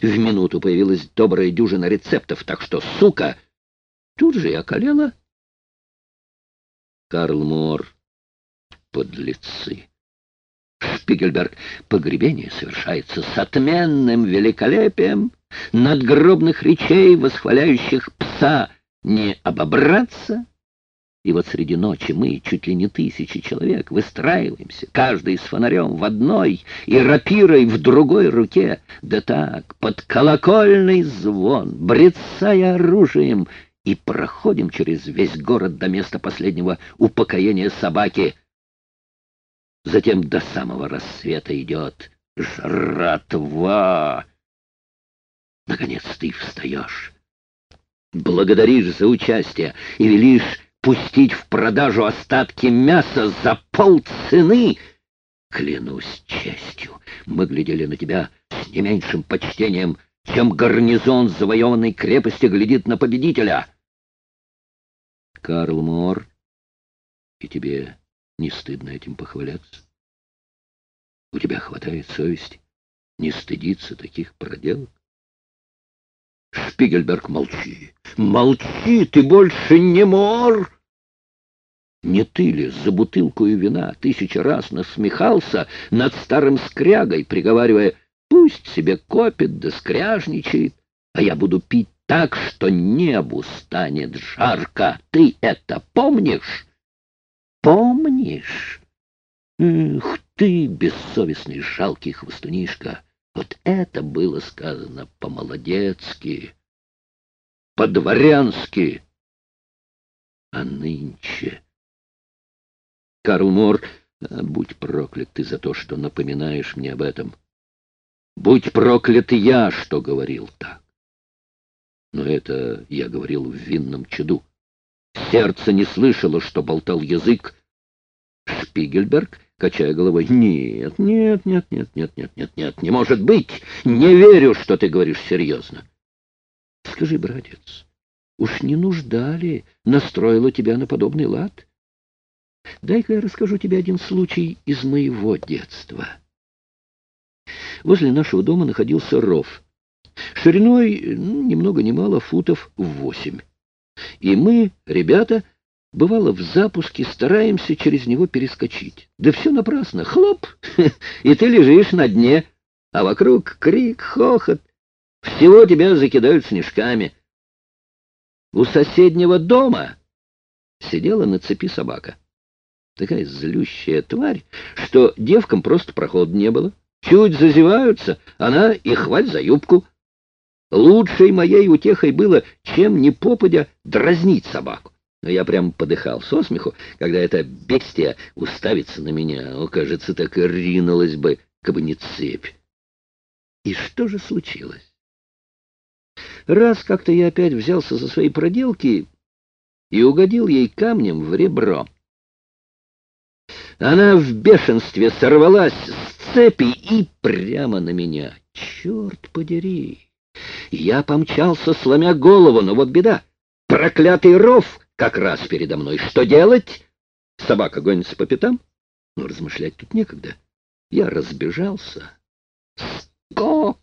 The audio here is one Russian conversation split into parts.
В минуту появилась добрая дюжина рецептов, так что, сука, тут же и околела. Карл Моор, подлецы. Шпигельберг, погребение совершается с отменным великолепием, надгробных речей, восхваляющих пса, не обобраться. И вот среди ночи мы, чуть ли не 1000 человек, выстраиваемся, каждый с фонарем в одной и рапирой в другой руке, да так, под колокольный звон, брецая оружием, и проходим через весь город до места последнего упокоения собаки. Затем до самого рассвета идет жратва. Наконец ты встаешь, благодаришь за участие и велишь пустить в продажу остатки мяса за полцены. Клянусь честью, мы глядели на тебя с не меньшим почтением, чем гарнизон завоеванной крепости глядит на победителя. Карл Моор, и тебе не стыдно этим похваляться? У тебя хватает совести не стыдиться таких проделок? Шпигельберг, молчи, молчи, ты больше не Моор. Не ты ли за бутылкою вина 1000 раз насмехался над старым скрягой, приговаривая: пусть себе копит да скряжничает, а я буду пить так, что небу станет жарко. Ты это помнишь? Помнишь? Эх ты, бессовестный, жалкий хвостунишка! Вот это было сказано по-молодецки, по-дворянски. А нынче... Карл Моор, будь проклят ты за то, что напоминаешь мне об этом. Будь проклят и я, что говорил так. Но это я говорил в винном чаду. Сердце не слышало, что болтал язык. Шпигельберг, качая головой: нет, нет, нет, нет, нет, нет, нет, нет, не может быть! Не верю, что ты говоришь серьезно. Скажи, братец, уж не нужда ли настроила тебя на подобный лад? Дай-ка я расскажу тебе один случай из моего детства. Возле нашего дома находился ров, шириной ни много ни мало футов 8. И мы, ребята, бывало, в запуске стараемся через него перескочить. Да все напрасно. Хлоп! И ты лежишь на дне, а вокруг крик, хохот. Всего тебя закидают снежками. У соседнего дома сидела на цепи собака. Такая злющая тварь, что девкам просто прохода не было. Чуть зазеваются, она и хвать за юбку. Лучшей моей утехой было, чем ни попадя, дразнить собаку. Но я прям подыхал со смеху, когда эта бестия уставится на меня. О, кажется, так и ринулась бы, кабы не цепь. И что же случилось? Раз как-то я опять взялся за свои проделки и угодил ей камнем в ребро. Она в бешенстве сорвалась с цепи и прямо на меня. Черт подери! Я помчался, сломя голову, но вот беда. Проклятый ров как раз передо мной. Что делать? Собака гонится по пятам. Но размышлять тут некогда. Я разбежался. Скок!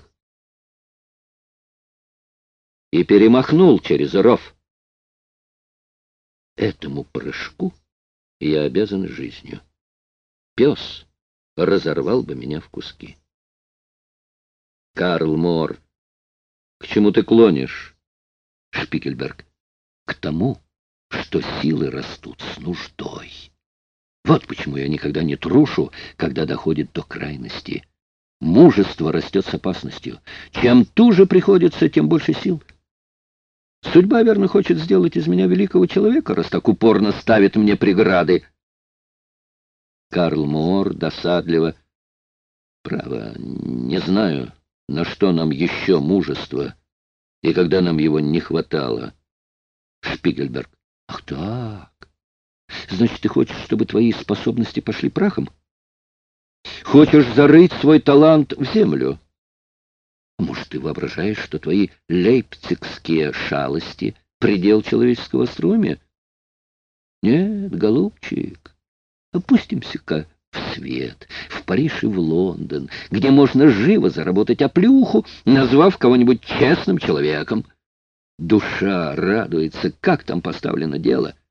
И перемахнул через ров. Этому прыжку я обязан жизнью. Пес разорвал бы меня в куски. Карл Моор, к чему ты клонишь? Шпигельберг, к тому, что силы растут с нуждой. Вот почему я никогда не трушу, когда доходит до крайности. Мужество растет с опасностью. Чем туже приходится, тем больше сил. Судьба, верно, хочет сделать из меня великого человека, раз так упорно ставит мне преграды. Карл Моор досадливо: право, не знаю, на что нам еще мужество, и когда нам его не хватало. Шпигельберг, ах так, значит, ты хочешь, чтобы твои способности пошли прахом? Хочешь зарыть свой талант в землю? Может, ты воображаешь, что твои лейпцигские шалости — предел человеческого остроумия? Нет, голубчик, опустимся-ка в свет, в Париж и в Лондон, где можно живо заработать оплеуху, назвав кого-нибудь честным человеком. Душа радуется, как там поставлено дело.